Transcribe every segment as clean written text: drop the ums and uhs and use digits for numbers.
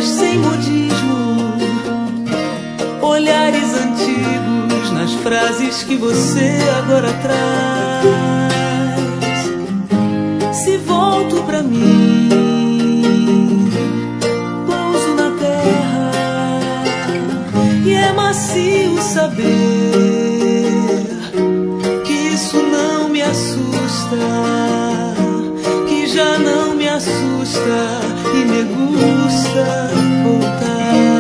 palavras sem modismo, olhares antigos nas frases que você agora traz. Se volto pra mim, pouso na terra, e é macio saber que isso não me assusta, que já não me assusta e me gusta voltar.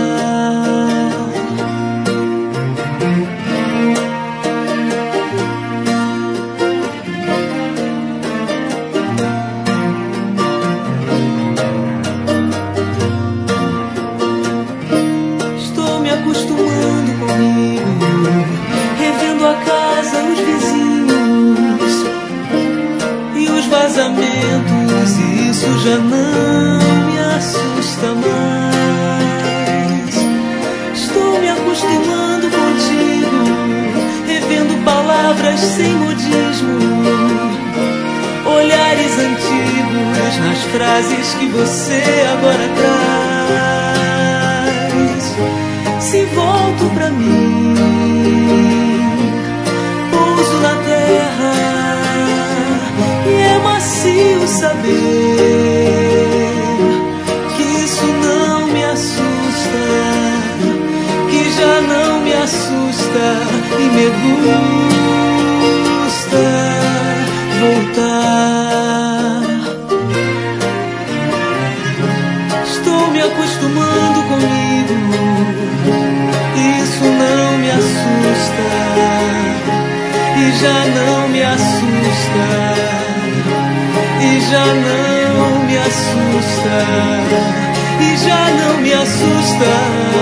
Estou me acostumando comigo, revendo a casa, os vizinhos e os vazamentos, e isso já não me assusta mais. Estou me acostumando contigo, revendo palavras sem modismo, olhares antigos nas frases que você agora traz. Se volto pra mim, pouso na terra, e é macio saber que isso não me assusta, que já não me assusta e me gusta voltar. Estou me acostumando comigo, isso não me assusta e já não me assusta, e já não me assusta, e já não me assusta.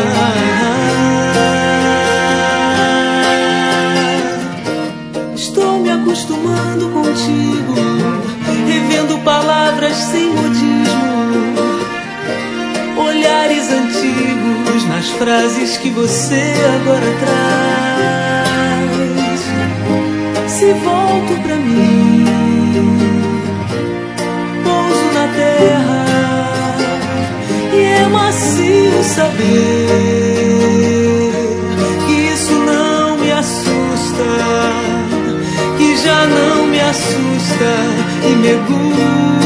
Estou me acostumando contigo, revendo palavras sem modismo, olhares antigos nas frases que você agora traz. Se volto pra mim, pouso na terra, e é macio saber que isso não me assusta, que já não me assusta e me gusta